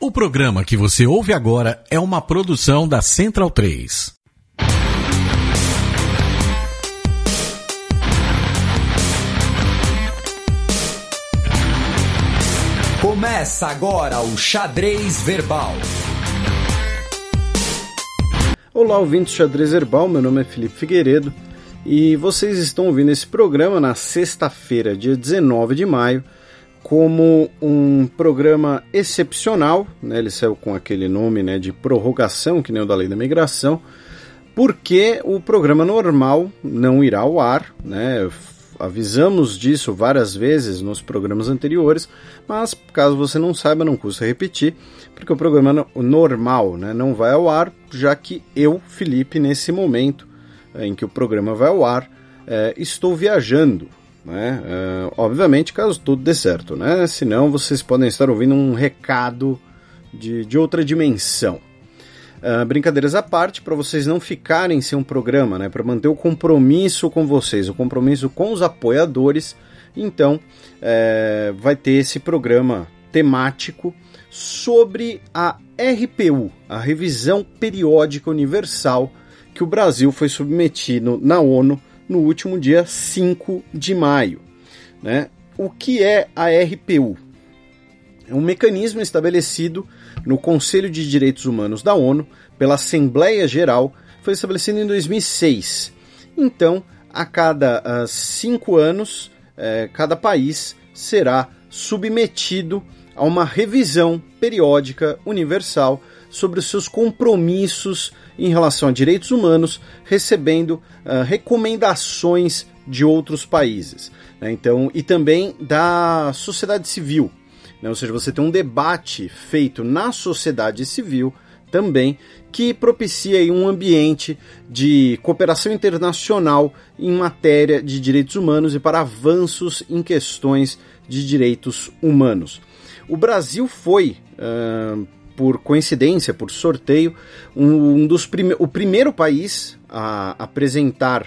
O programa que você ouve agora é uma produção da Central 3. Começa agora o Xadrez Verbal. Olá, ouvintes do Xadrez Verbal, meu nome é Felipe Figueiredo e vocês estão ouvindo esse programa na sexta-feira, dia 19 de maio, como um programa excepcional, né? Ele saiu com aquele nome, né, de prorrogação, que nem o da Lei da Migração, porque o programa normal não irá ao ar, né? Avisamos disso várias vezes nos programas anteriores, mas caso você não saiba, não custa repetir, porque o programa normal, né, não vai ao ar, já que eu, Felipe, nesse momento em que o programa vai ao ar, estou viajando, né? Obviamente, caso tudo dê certo, né? Senão vocês podem estar ouvindo um recado de outra dimensão. Brincadeiras à parte, para vocês não ficarem sem um programa, né? Para manter o compromisso com vocês, o compromisso com os apoiadores, então vai ter esse programa temático sobre a RPU, a Revisão Periódica Universal, que o Brasil foi submetido na ONU no último dia 5 de maio. Né? O que é a RPU? É um mecanismo estabelecido no Conselho de Direitos Humanos da ONU pela Assembleia Geral, foi estabelecido em 2006. Então, a cada 5 anos, cada país será submetido a uma revisão periódica universal sobre os seus compromissos em relação a direitos humanos, recebendo recomendações de outros países, né? Então, e também da sociedade civil, né? Ou seja, você tem um debate feito na sociedade civil também, que propicia aí um ambiente de cooperação internacional em matéria de direitos humanos e para avanços em questões de direitos humanos. O Brasil foi, por coincidência, por sorteio, o primeiro país a apresentar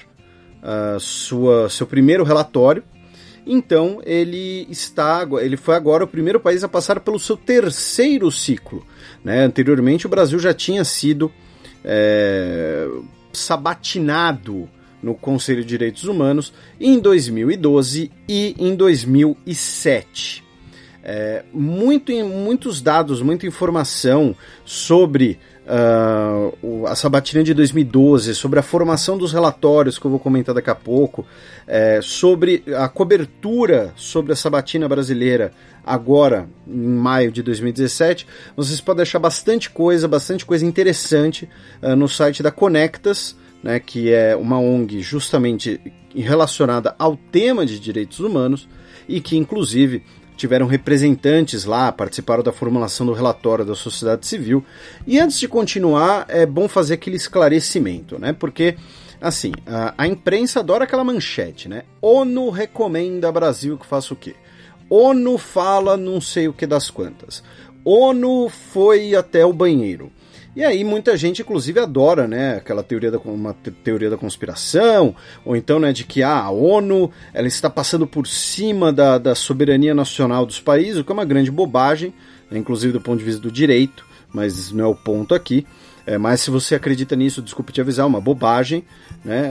seu primeiro relatório. Então ele foi agora o primeiro país a passar pelo seu terceiro ciclo, né? Anteriormente o Brasil já tinha sido sabatinado no Conselho de Direitos Humanos em 2012 e em 2007. Muitos dados, muita informação sobre a sabatina de 2012, sobre a formação dos relatórios, que eu vou comentar daqui a pouco, sobre a cobertura sobre a sabatina brasileira agora, em maio de 2017, vocês podem achar bastante coisa interessante no site da Conectas, né, que é uma ONG justamente relacionada ao tema de direitos humanos e que, inclusive, tiveram representantes lá, participaram da formulação do relatório da sociedade civil. E antes de continuar, é bom fazer aquele esclarecimento, né? Porque, assim, a imprensa adora aquela manchete, né? ONU recomenda Brasil que faça o quê? ONU fala não sei o que das quantas. ONU foi até o banheiro. E aí muita gente, inclusive, adora, né, aquela uma teoria da conspiração, ou então, né, de que a ONU ela está passando por cima da soberania nacional dos países, o que é uma grande bobagem, né, inclusive do ponto de vista do direito, mas não é o ponto aqui. Mas se você acredita nisso, desculpe te avisar, é uma bobagem, né?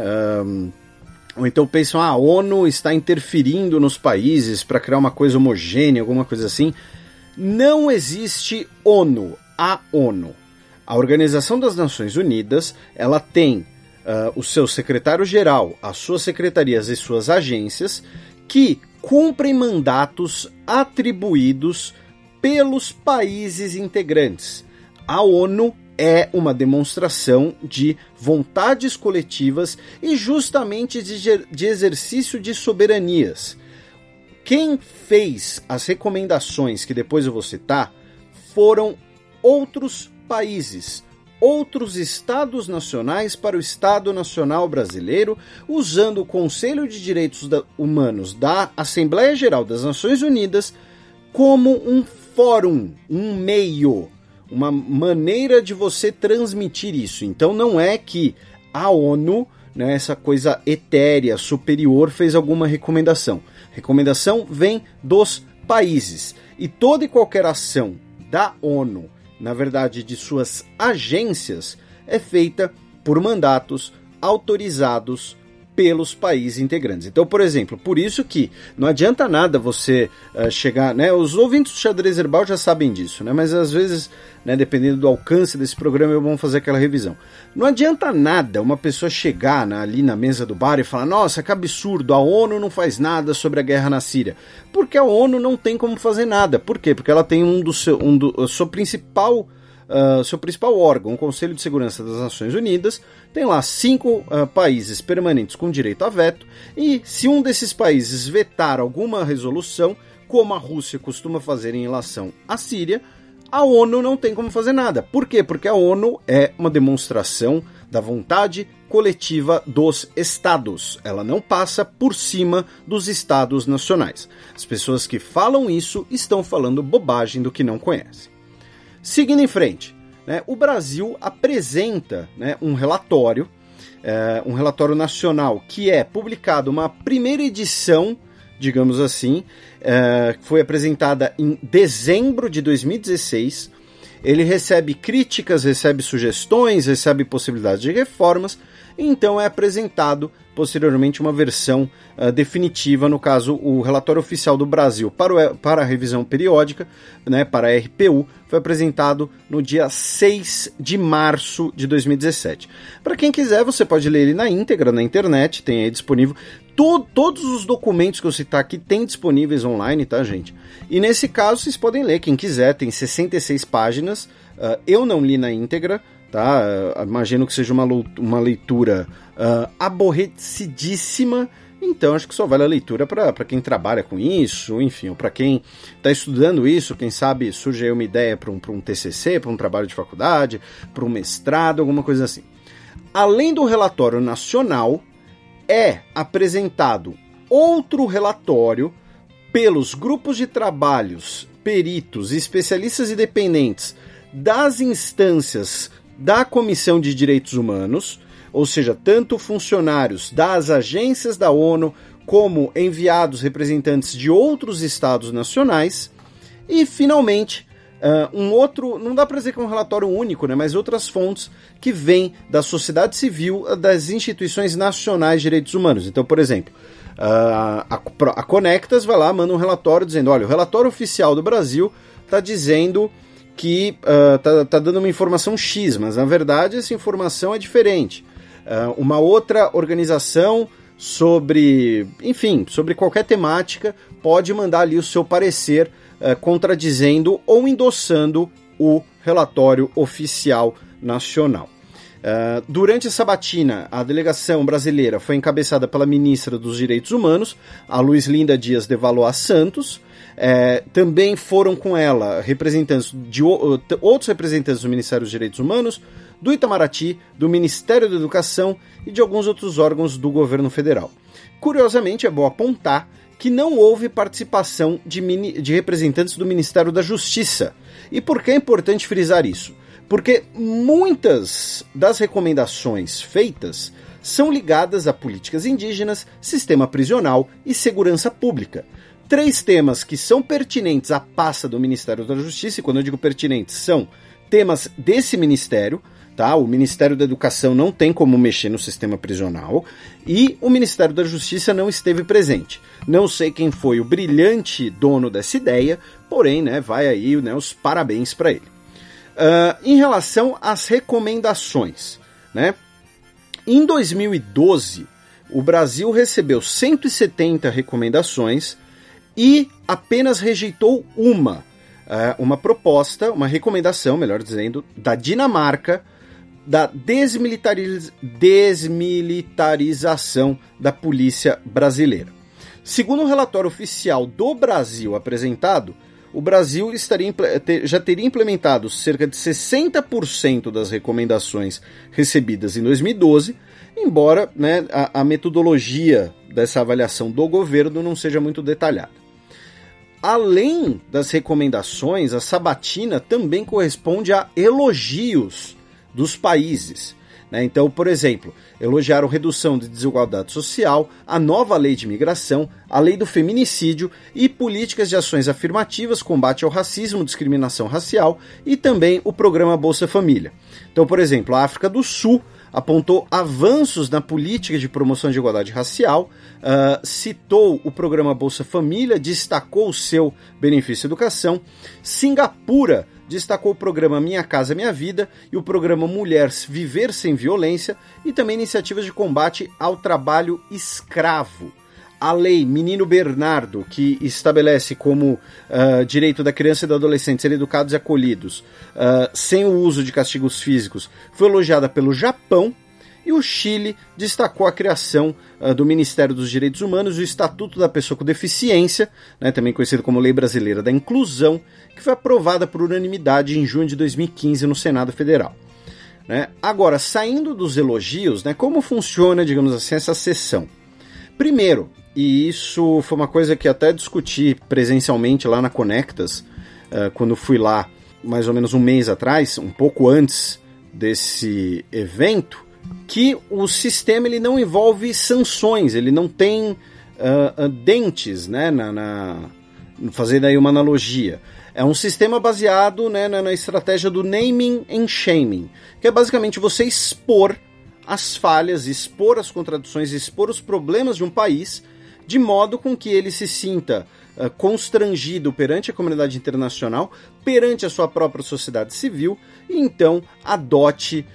Ou então pensam, a ONU está interferindo nos países para criar uma coisa homogênea, alguma coisa assim. Não existe ONU, a ONU. A Organização das Nações Unidas, ela tem o seu secretário-geral, as suas secretarias e suas agências, que cumprem mandatos atribuídos pelos países integrantes. A ONU é uma demonstração de vontades coletivas e justamente de exercício de soberanias. Quem fez as recomendações que depois eu vou citar foram outros países, outros estados nacionais para o Estado Nacional Brasileiro, usando o Conselho de Direitos Humanos da Assembleia Geral das Nações Unidas como um fórum, um meio, uma maneira de você transmitir isso. Então não é que a ONU, né, essa coisa etérea, superior, fez alguma recomendação. Recomendação vem dos países. E toda e qualquer ação da ONU, na verdade de suas agências, é feita por mandatos autorizados pelos países integrantes. Então, por exemplo, por isso que não adianta nada você chegar, né? Os ouvintes do Xadrez Herbal já sabem disso, né? Mas às vezes, né, dependendo do alcance desse programa, eu vou fazer aquela revisão. Não adianta nada uma pessoa chegar ali na mesa do bar e falar: nossa, que absurdo, a ONU não faz nada sobre a guerra na Síria. Porque a ONU não tem como fazer nada. Por quê? Porque ela tem seu principal órgão, o Conselho de Segurança das Nações Unidas, tem lá 5 países permanentes com direito a veto, e se um desses países vetar alguma resolução, como a Rússia costuma fazer em relação à Síria, a ONU não tem como fazer nada. Por quê? Porque a ONU é uma demonstração da vontade coletiva dos estados. Ela não passa por cima dos estados nacionais. As pessoas que falam isso estão falando bobagem do que não conhecem. Seguindo em frente, né, o Brasil apresenta, né, um relatório nacional, que é publicado uma primeira edição, digamos assim, foi apresentada em dezembro de 2016. Ele recebe críticas, recebe sugestões, recebe possibilidades de reformas, e então é apresentado posteriormente uma versão definitiva, no caso o relatório oficial do Brasil para a revisão periódica, né, para a RPU, foi apresentado no dia 6 de março de 2017. Para quem quiser, você pode ler ele na íntegra na internet, tem aí disponível. Todos os documentos que eu citar aqui tem disponíveis online, tá, gente? E nesse caso vocês podem ler, quem quiser, tem 66 páginas, eu não li na íntegra, tá? Imagino que seja uma leitura aborrecidíssima, então acho que só vale a leitura para quem trabalha com isso, enfim, ou para quem está estudando isso, quem sabe surge aí uma ideia para um TCC, para um trabalho de faculdade, para um mestrado, alguma coisa assim. Além do relatório nacional, é apresentado outro relatório pelos grupos de trabalhos, peritos e especialistas independentes das instâncias da Comissão de Direitos Humanos, ou seja, tanto funcionários das agências da ONU como enviados representantes de outros estados nacionais, e finalmente um outro, não dá para dizer que é um relatório único, né, mas outras fontes que vêm da sociedade civil, das instituições nacionais de direitos humanos. Então, por exemplo, a Conectas vai lá, manda um relatório dizendo: olha, o relatório oficial do Brasil está dizendo que tá dando uma informação X, mas na verdade essa informação é diferente. Uma outra organização sobre qualquer temática pode mandar ali o seu parecer contradizendo ou endossando o relatório oficial nacional. Durante a sabatina, a delegação brasileira foi encabeçada pela ministra dos Direitos Humanos, a Luiz Linda Dias de Valois Santos. Também foram com ela outros representantes do Ministério dos Direitos Humanos, do Itamaraty, do Ministério da Educação e de alguns outros órgãos do governo federal. Curiosamente, é bom apontar que não houve participação de representantes do Ministério da Justiça. E por que é importante frisar isso? Porque muitas das recomendações feitas são ligadas a políticas indígenas, sistema prisional e segurança pública. 3 temas que são pertinentes à pasta do Ministério da Justiça, e quando eu digo pertinentes, são temas desse ministério, tá? O Ministério da Educação não tem como mexer no sistema prisional, e o Ministério da Justiça não esteve presente. Não sei quem foi o brilhante dono dessa ideia, porém, né, vai aí, né, os parabéns para ele. Em relação às recomendações, né? Em 2012, o Brasil recebeu 170 recomendações e apenas rejeitou uma proposta, uma recomendação, melhor dizendo, da Dinamarca, da desmilitarização da polícia brasileira. Segundo o relatório oficial do Brasil apresentado, o Brasil já teria implementado cerca de 60% das recomendações recebidas em 2012, embora, né, a metodologia dessa avaliação do governo não seja muito detalhada. Além das recomendações, a sabatina também corresponde a elogios dos países. Então, por exemplo, elogiaram redução de desigualdade social, a nova lei de imigração, a lei do feminicídio e políticas de ações afirmativas, combate ao racismo, discriminação racial e também o programa Bolsa Família. Então, por exemplo, a África do Sul apontou avanços na política de promoção de igualdade racial, citou o programa Bolsa Família, destacou o seu benefício educação. Singapura destacou o programa Minha Casa Minha Vida e o programa Mulher Viver Sem Violência e também iniciativas de combate ao trabalho escravo. A lei Menino Bernardo, que estabelece como direito da criança e do adolescente serem educados e acolhidos sem o uso de castigos físicos, foi elogiada pelo Japão. E o Chile destacou a criação do Ministério dos Direitos Humanos e o Estatuto da Pessoa com Deficiência, também conhecido como Lei Brasileira da Inclusão, que foi aprovada por unanimidade em junho de 2015 no Senado Federal. Agora, saindo dos elogios, como funciona, digamos assim, essa sessão? Primeiro, e isso foi uma coisa que até discuti presencialmente lá na Conectas, quando fui lá mais ou menos um mês atrás, um pouco antes desse evento, que o sistema ele não envolve sanções, ele não tem dentes, fazendo aí uma analogia. É um sistema baseado na estratégia do naming and shaming, que é basicamente você expor as falhas, expor as contradições, expor os problemas de um país, de modo com que ele se sinta constrangido perante a comunidade internacional, perante a sua própria sociedade civil, e então adote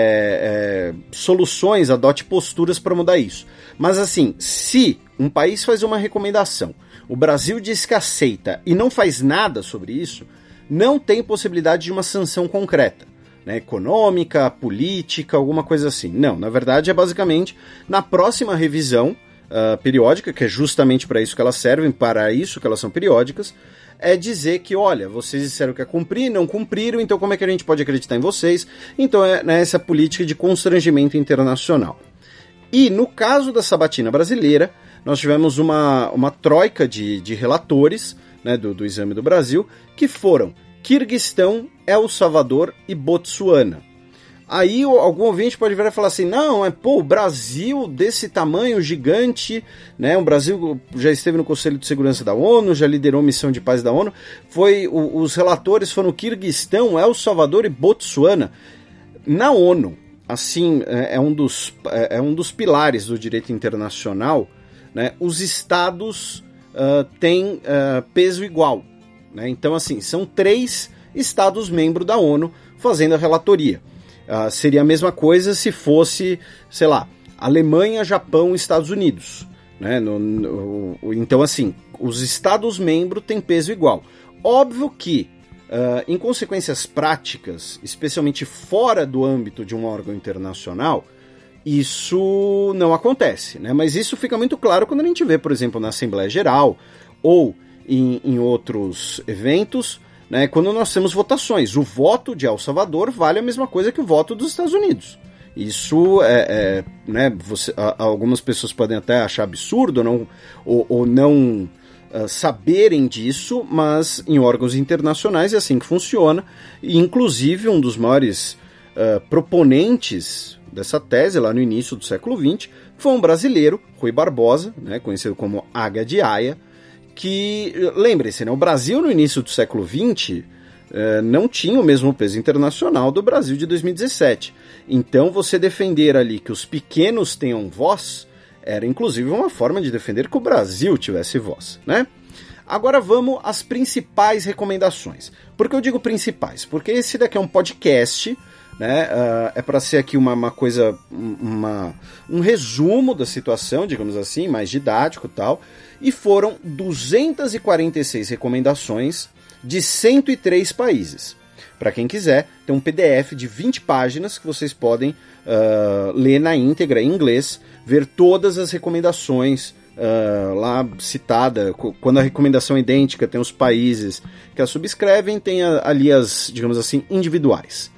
soluções, adote posturas para mudar isso. Mas assim, se um país faz uma recomendação, o Brasil diz que aceita e não faz nada sobre isso, não tem possibilidade de uma sanção concreta, econômica, política, alguma coisa assim. Não, na verdade é basicamente na próxima revisão periódica, que é justamente para isso que elas servem, para isso que elas são periódicas, é dizer que, olha, vocês disseram que ia cumprir, não cumpriram, então como é que a gente pode acreditar em vocês? Então é essa política de constrangimento internacional. E no caso da sabatina brasileira, nós tivemos uma troika de relatores do Exame do Brasil, que foram Quirguistão, El Salvador e Botsuana. Aí algum ouvinte pode virar e falar assim, não, o Brasil desse tamanho gigante, o Brasil já esteve no Conselho de Segurança da ONU, já liderou missão de paz da ONU, os relatores foram Quirguistão, El Salvador e Botsuana. Na ONU, assim, é um dos pilares do direito internacional, os estados têm peso igual. Então, assim, são 3 estados membros da ONU fazendo a relatoria. Seria a mesma coisa se fosse, sei lá, Alemanha, Japão e Estados Unidos. Então, assim, os Estados-membros têm peso igual. Óbvio que, em consequências práticas, especialmente fora do âmbito de um órgão internacional, isso não acontece, Mas isso fica muito claro quando a gente vê, por exemplo, na Assembleia Geral ou em outros eventos, quando nós temos votações. O voto de El Salvador vale a mesma coisa que o voto dos Estados Unidos. Isso algumas pessoas podem até achar absurdo ou não saberem disso, mas em órgãos internacionais é assim que funciona. E, inclusive, um dos maiores proponentes dessa tese, lá no início do século XX, foi um brasileiro, Rui Barbosa, conhecido como Águia de Haia, que, lembre-se, o Brasil no início do século XX não tinha o mesmo peso internacional do Brasil de 2017. Então você defender ali que os pequenos tenham voz era inclusive uma forma de defender que o Brasil tivesse voz, Agora vamos às principais recomendações. Por que eu digo principais? Porque esse daqui é um podcast, é para ser aqui uma coisa, um resumo da situação, digamos assim, mais didático e tal, e foram 246 recomendações de 103 países. Para quem quiser, tem um PDF de 20 páginas que vocês podem ler na íntegra em inglês, ver todas as recomendações lá citada. Quando a recomendação é idêntica, tem os países que a subscrevem, tem ali as, digamos assim, individuais,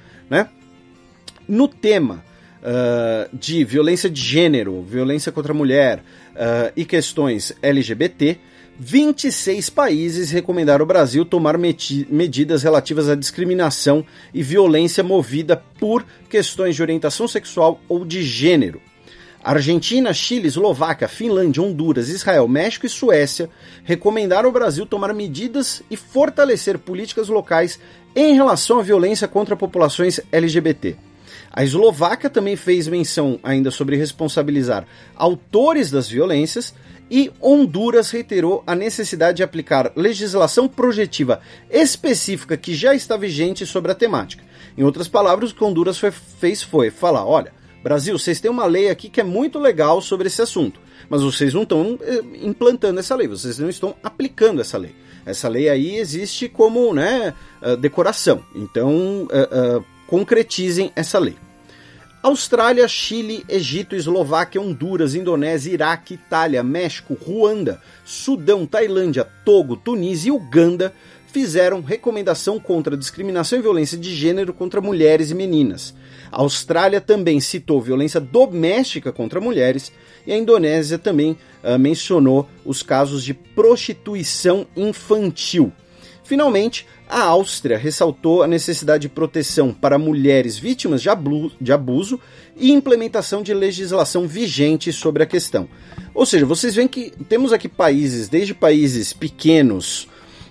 No tema de violência de gênero, violência contra a mulher e questões LGBT, 26 países recomendaram ao Brasil tomar medidas relativas à discriminação e violência movida por questões de orientação sexual ou de gênero. Argentina, Chile, Eslováquia, Finlândia, Honduras, Israel, México e Suécia recomendaram ao Brasil tomar medidas e fortalecer políticas locais em relação à violência contra populações LGBT. A Eslováquia também fez menção ainda sobre responsabilizar autores das violências e Honduras reiterou a necessidade de aplicar legislação projetiva específica que já está vigente sobre a temática. Em outras palavras, o que Honduras fez foi falar, olha, Brasil, vocês têm uma lei aqui que é muito legal sobre esse assunto, mas vocês não estão implantando essa lei, vocês não estão aplicando essa lei. Essa lei aí existe como decoração, então concretizem essa lei. Austrália, Chile, Egito, Eslováquia, Honduras, Indonésia, Iraque, Itália, México, Ruanda, Sudão, Tailândia, Togo, Tunísia e Uganda fizeram recomendação contra a discriminação e violência de gênero contra mulheres e meninas. A Austrália também citou violência doméstica contra mulheres e a Indonésia também mencionou os casos de prostituição infantil. Finalmente, a Áustria ressaltou a necessidade de proteção para mulheres vítimas de abuso e implementação de legislação vigente sobre a questão. Ou seja, vocês veem que temos aqui países, desde países pequenos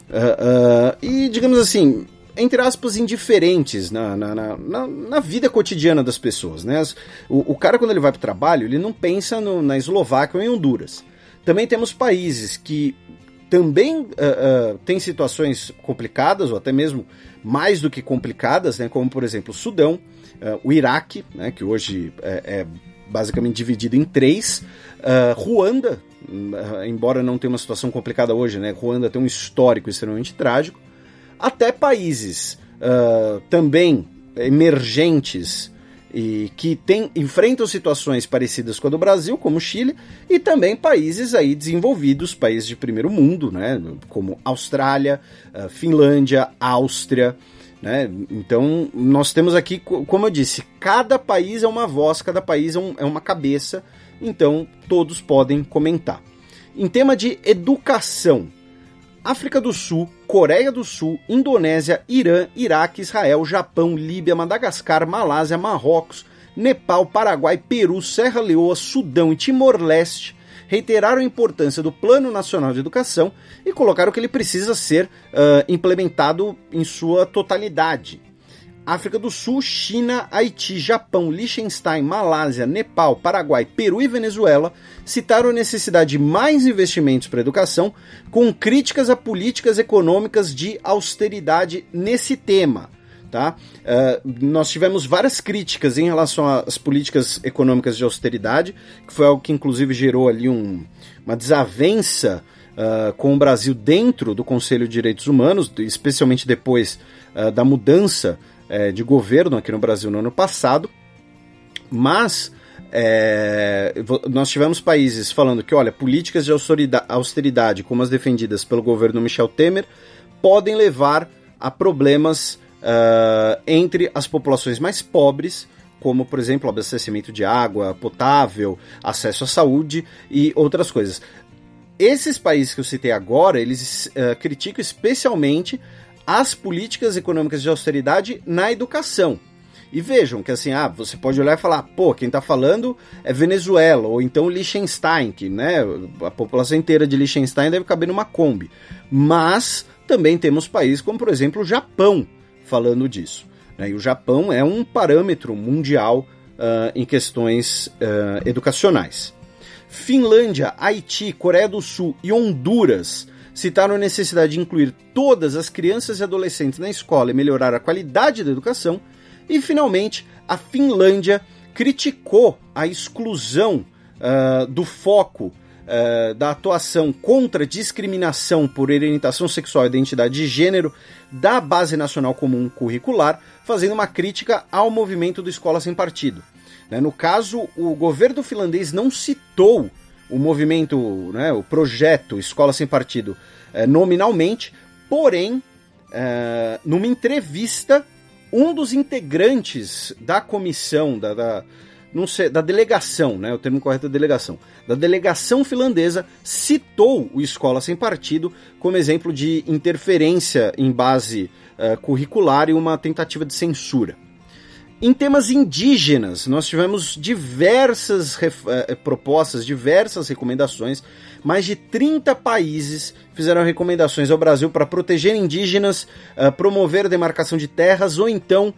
e, digamos assim, entre aspas, indiferentes na vida cotidiana das pessoas, né? O cara, quando ele vai para o trabalho, ele não pensa na Eslováquia ou em Honduras. Também temos países que também tem situações complicadas, ou até mesmo mais do que complicadas, né, como, por exemplo, o Sudão, o Iraque, né, que hoje é basicamente dividido em 3, Ruanda, embora não tenha uma situação complicada hoje, né, Ruanda tem um histórico extremamente trágico, até países também emergentes e que enfrentam situações parecidas com a do Brasil, como o Chile, e também países aí desenvolvidos, países de primeiro mundo, né, como Austrália, Finlândia, Áustria, né? Então nós temos aqui, como eu disse, cada país é uma voz, cada país é uma cabeça, então todos podem comentar. Em tema de educação, África do Sul, Coreia do Sul, Indonésia, Irã, Iraque, Israel, Japão, Líbia, Madagascar, Malásia, Marrocos, Nepal, Paraguai, Peru, Serra Leoa, Sudão e Timor-Leste reiteraram a importância do Plano Nacional de Educação e colocaram que ele precisa ser implementado em sua totalidade. África do Sul, China, Haiti, Japão, Liechtenstein, Malásia, Nepal, Paraguai, Peru e Venezuela citaram a necessidade de mais investimentos para a educação, com críticas a políticas econômicas de austeridade nesse tema. Tá? Nós tivemos várias críticas em relação às políticas econômicas de austeridade, que foi algo que inclusive gerou ali uma desavença com o Brasil dentro do Conselho de Direitos Humanos, especialmente depois da mudança de governo aqui no Brasil no ano passado, mas nós tivemos países falando que, olha, políticas de austeridade, como as defendidas pelo governo Michel Temer, podem levar a problemas entre as populações mais pobres, como, por exemplo, abastecimento de água potável, acesso à saúde e outras coisas. Esses países que eu citei agora, eles criticam especialmente as políticas econômicas de austeridade na educação. E vejam que assim, você pode olhar e falar, quem está falando é Venezuela, ou então Liechtenstein, que, né, a população inteira de Liechtenstein deve caber numa Kombi. Mas também temos países como, por exemplo, o Japão falando disso. Né? E o Japão é um parâmetro mundial em questões educacionais. Finlândia, Haiti, Coreia do Sul e Honduras citaram a necessidade de incluir todas as crianças e adolescentes na escola e melhorar a qualidade da educação. E, finalmente, a Finlândia criticou a exclusão do foco da atuação contra discriminação por orientação sexual e identidade de gênero da Base Nacional Comum Curricular, fazendo uma crítica ao movimento do Escola Sem Partido. No caso, o governo finlandês não citou o movimento, né, o projeto Escola Sem Partido nominalmente, porém, numa entrevista, um dos integrantes da comissão, não sei, da delegação, né, o termo correto é delegação, da delegação finlandesa citou o Escola Sem Partido como exemplo de interferência em base curricular e uma tentativa de censura. Em temas indígenas, nós tivemos diversas propostas, diversas recomendações. Mais de 30 países fizeram recomendações ao Brasil para proteger indígenas, promover a demarcação de terras ou então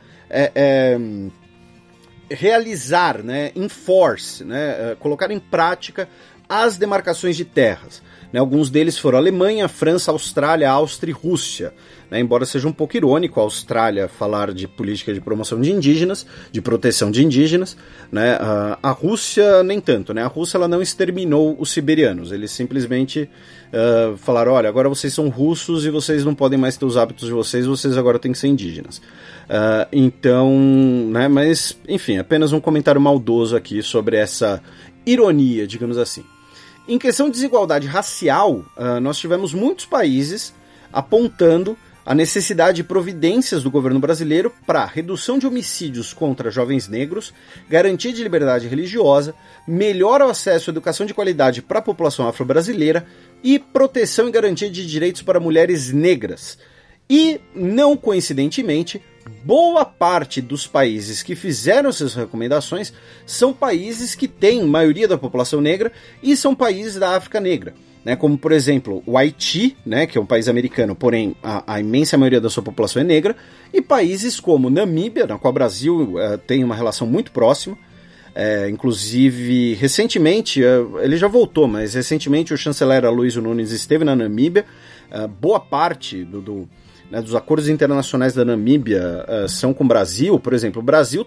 realizar, né, enforce, né, colocar em prática as demarcações de terras. Né, alguns deles foram Alemanha, França, Austrália, Áustria e Rússia. Né, embora seja um pouco irônico a Austrália falar de política de promoção de indígenas, de proteção de indígenas, né, a Rússia nem tanto. Né, a Rússia ela não exterminou os siberianos, eles simplesmente falaram, olha, agora vocês são russos e vocês não podem mais ter os hábitos de vocês agora têm que ser indígenas. Então, né, mas enfim, apenas um comentário maldoso aqui sobre essa ironia, digamos assim. Em questão de desigualdade racial, nós tivemos muitos países apontando a necessidade de providências do governo brasileiro para redução de homicídios contra jovens negros, garantia de liberdade religiosa, melhor acesso à educação de qualidade para a população afro-brasileira e proteção e garantia de direitos para mulheres negras. E, não coincidentemente, boa parte dos países que fizeram essas recomendações são países que têm maioria da população negra e são países da África Negra, né, como, por exemplo, o Haiti, né, que é um país americano, porém a imensa maioria da sua população é negra, e países como Namíbia, na qual o Brasil tem uma relação muito próxima. Inclusive, recentemente, ele já voltou, mas recentemente o chanceler Aloysio Nunes esteve na Namíbia. Boa parte dos acordos internacionais da Namíbia são com o Brasil. Por exemplo, o Brasil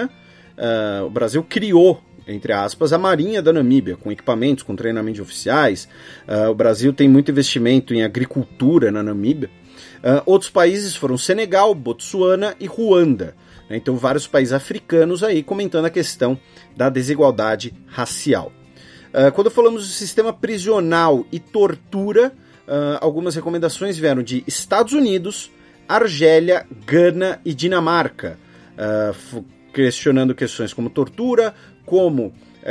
o Brasil criou, entre aspas, a Marinha da Namíbia, com equipamentos, com treinamento de oficiais. O Brasil tem muito investimento em agricultura na Namíbia. Outros países foram Senegal, Botsuana e Ruanda. Então, vários países africanos aí comentando a questão da desigualdade racial. Quando falamos do sistema prisional e tortura, algumas recomendações vieram de Estados Unidos, Argélia, Gana e Dinamarca, questionando questões como tortura, como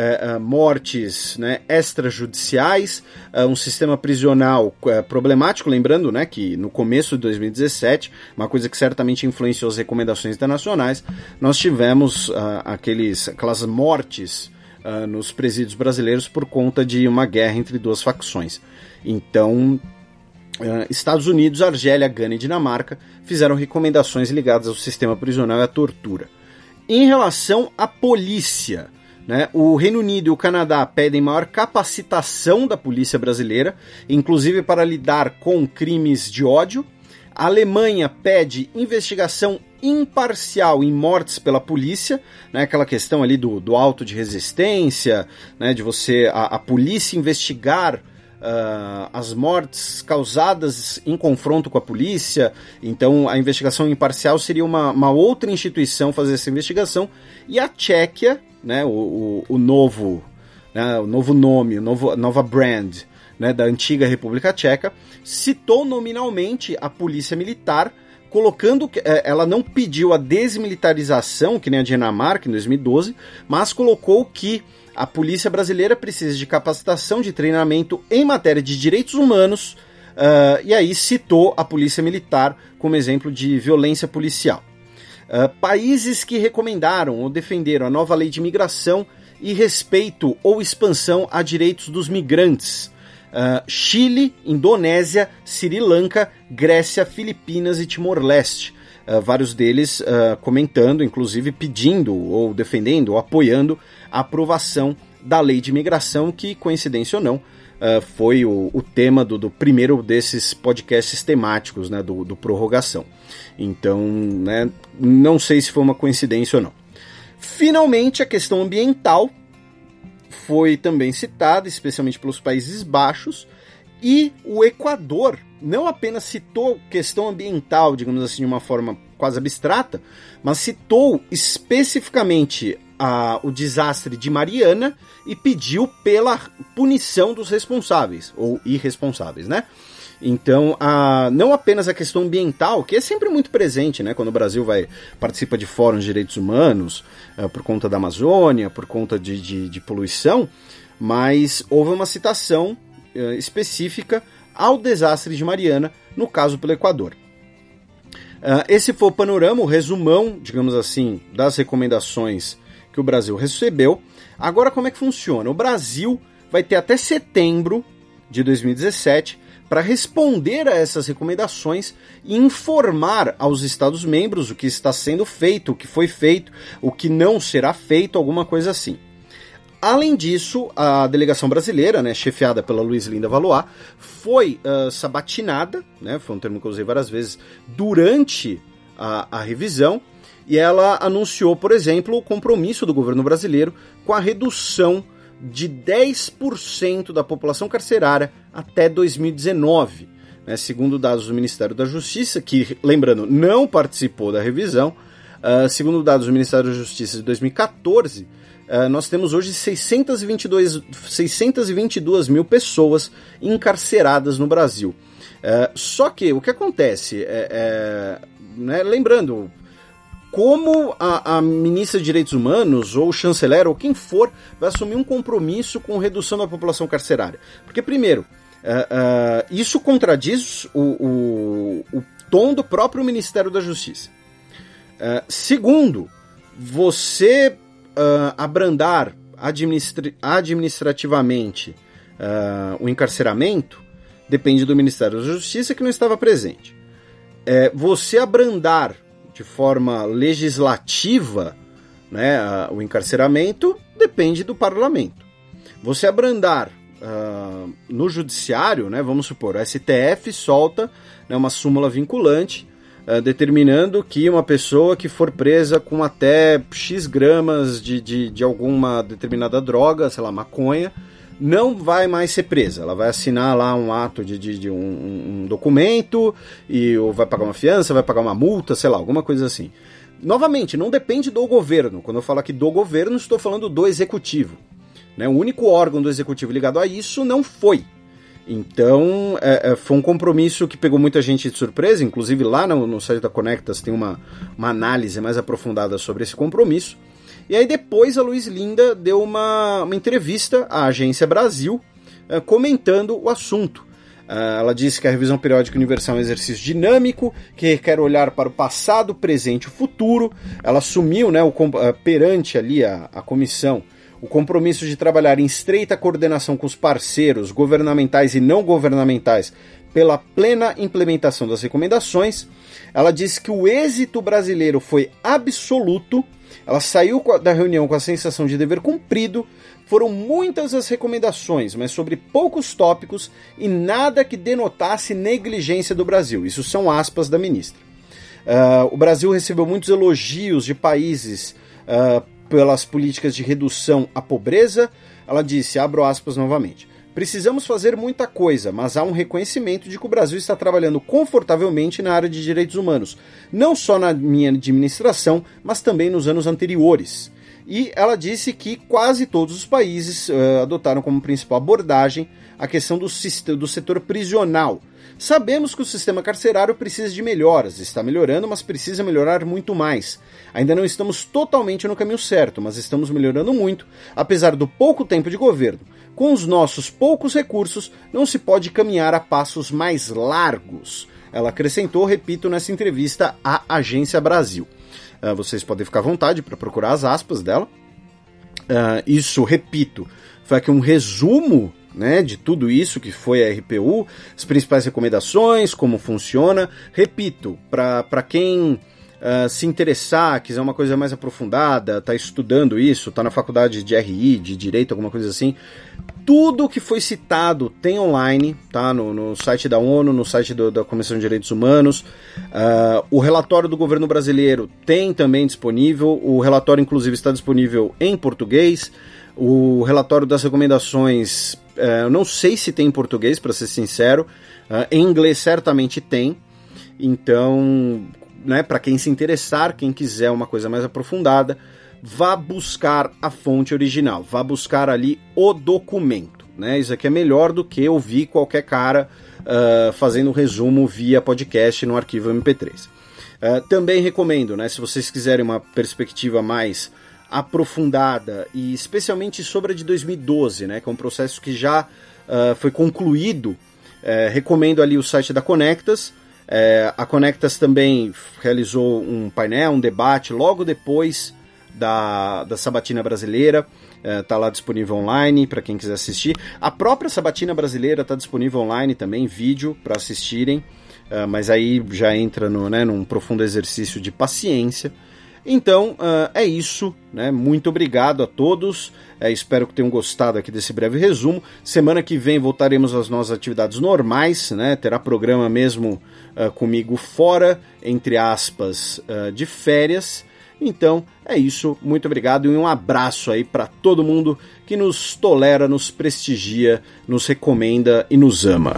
mortes, né, extrajudiciais, um sistema prisional problemático, lembrando, né, que no começo de 2017, uma coisa que certamente influenciou as recomendações internacionais, nós tivemos aquelas mortes nos presídios brasileiros por conta de uma guerra entre duas facções. Então, Estados Unidos, Argélia, Gana e Dinamarca fizeram recomendações ligadas ao sistema prisional e à tortura. Em relação à polícia, né, o Reino Unido e o Canadá pedem maior capacitação da polícia brasileira, inclusive para lidar com crimes de ódio. A Alemanha pede investigação imparcial em mortes pela polícia, né, aquela questão ali do auto de resistência, né, de a polícia investigar as mortes causadas em confronto com a polícia. Então a investigação imparcial seria uma outra instituição fazer essa investigação. E a Tchequia, né, o novo nome, a nova brand, né, da antiga República Tcheca, citou nominalmente a polícia militar, colocando que ela não pediu a desmilitarização, que nem a Dinamarca em 2012, mas colocou que a polícia brasileira precisa de capacitação, de treinamento em matéria de direitos humanos, e aí citou a polícia militar como exemplo de violência policial. Países que recomendaram ou defenderam a nova lei de imigração e respeito ou expansão a direitos dos migrantes. Chile, Indonésia, Sri Lanka, Grécia, Filipinas e Timor-Leste. Vários deles comentando, inclusive pedindo ou defendendo ou apoiando a aprovação da lei de imigração, que, coincidência ou não, foi o tema do primeiro desses podcasts temáticos, né, do Prorrogação. Então, né, não sei se foi uma coincidência ou não. Finalmente, a questão ambiental foi também citada, especialmente pelos Países Baixos, e o Equador não apenas citou questão ambiental, digamos assim, de uma forma quase abstrata, mas citou especificamente o desastre de Mariana e pediu pela punição dos responsáveis, ou irresponsáveis, né? Então, não apenas a questão ambiental, que é sempre muito presente, né, quando o Brasil participa de fóruns de direitos humanos, por conta da Amazônia, por conta de poluição, mas houve uma citação específica ao desastre de Mariana, no caso pelo Equador. Esse foi o panorama, o resumão, digamos assim, das recomendações que o Brasil recebeu. Agora, como é que funciona? O Brasil vai ter até setembro de 2017 para responder a essas recomendações e informar aos Estados-membros o que está sendo feito, o que foi feito, o que não será feito, alguma coisa assim. Além disso, a delegação brasileira, né, chefiada pela Luiz Linda Valois, foi sabatinada, né, foi um termo que eu usei várias vezes, durante a revisão, e ela anunciou, por exemplo, o compromisso do governo brasileiro com a redução de 10% da população carcerária até 2019, né, segundo dados do Ministério da Justiça, que, lembrando, não participou da revisão. Segundo dados do Ministério da Justiça de 2014, nós temos hoje 622 mil pessoas encarceradas no Brasil. Só que o que acontece, né, lembrando, como a ministra de Direitos Humanos, ou o chanceler, ou quem for, vai assumir um compromisso com redução da população carcerária? Porque, primeiro, isso contradiz o tom do próprio Ministério da Justiça. Segundo, você abrandar administrativamente o encarceramento depende do Ministério da Justiça, que não estava presente. Você abrandar de forma legislativa, né, o encarceramento depende do parlamento. Você abrandar no judiciário, né, vamos supor, o STF solta, né, uma súmula vinculante determinando que uma pessoa que for presa com até X gramas de alguma determinada droga, sei lá, maconha, não vai mais ser presa. Ela vai assinar lá um ato de um documento, ou vai pagar uma fiança, vai pagar uma multa, sei lá, alguma coisa assim. Novamente, não depende do governo. Quando eu falo aqui do governo, estou falando do executivo, né? O único órgão do executivo ligado a isso não foi. Então, foi um compromisso que pegou muita gente de surpresa. Inclusive lá no site da Conectas tem uma análise mais aprofundada sobre esse compromisso. E aí depois a Luiz Linda deu uma entrevista à Agência Brasil comentando o assunto. Ela disse que a revisão periódica universal é um exercício dinâmico, que requer olhar para o passado, presente e futuro. Ela assumiu, né, perante ali a comissão o compromisso de trabalhar em estreita coordenação com os parceiros governamentais e não governamentais pela plena implementação das recomendações. Ela disse que o êxito brasileiro foi absoluto. Ela saiu da reunião com a sensação de dever cumprido. Foram muitas as recomendações, mas sobre poucos tópicos e nada que denotasse negligência do Brasil. Isso são aspas da ministra. O Brasil recebeu muitos elogios de países pelas políticas de redução à pobreza. Ela disse, abro aspas novamente, precisamos fazer muita coisa, mas há um reconhecimento de que o Brasil está trabalhando confortavelmente na área de direitos humanos, não só na minha administração, mas também nos anos anteriores. E ela disse que quase todos os países adotaram como principal abordagem a questão do setor prisional. Sabemos que o sistema carcerário precisa de melhoras, está melhorando, mas precisa melhorar muito mais. Ainda não estamos totalmente no caminho certo, mas estamos melhorando muito, apesar do pouco tempo de governo. Com os nossos poucos recursos, não se pode caminhar a passos mais largos. Ela acrescentou, repito, nessa entrevista à Agência Brasil. Vocês podem ficar à vontade para procurar as aspas dela. Isso, repito, foi aqui um resumo, né, de tudo isso que foi a RPU, as principais recomendações, como funciona. Repito, para quem se interessar, quiser uma coisa mais aprofundada, está estudando isso, está na faculdade de RI, de Direito, alguma coisa assim, tudo que foi citado tem online, tá? No site da ONU, no site da Comissão de Direitos Humanos. O relatório do governo brasileiro tem também disponível, o relatório inclusive está disponível em português. O relatório das recomendações, eu não sei se tem em português, para ser sincero, em inglês certamente tem. Então, né, para quem se interessar, quem quiser uma coisa mais aprofundada, vá buscar a fonte original, vá buscar ali o documento, né? Isso aqui é melhor do que ouvir qualquer cara fazendo resumo via podcast no arquivo MP3. Também recomendo, né, se vocês quiserem uma perspectiva mais aprofundada, e especialmente sobre a de 2012, né, que é um processo que já foi concluído, recomendo ali o site da Conectas. A Conectas também realizou um painel, um debate logo depois da Sabatina Brasileira. Está lá disponível online para quem quiser assistir. A própria Sabatina Brasileira está disponível online também, vídeo para assistirem, mas aí já entra num profundo exercício de paciência. Então, é isso, né? Muito obrigado a todos, espero que tenham gostado aqui desse breve resumo. Semana que vem voltaremos às nossas atividades normais, né? Terá programa mesmo comigo fora, entre aspas, de férias. Então, é isso, muito obrigado e um abraço aí para todo mundo que nos tolera, nos prestigia, nos recomenda e nos ama.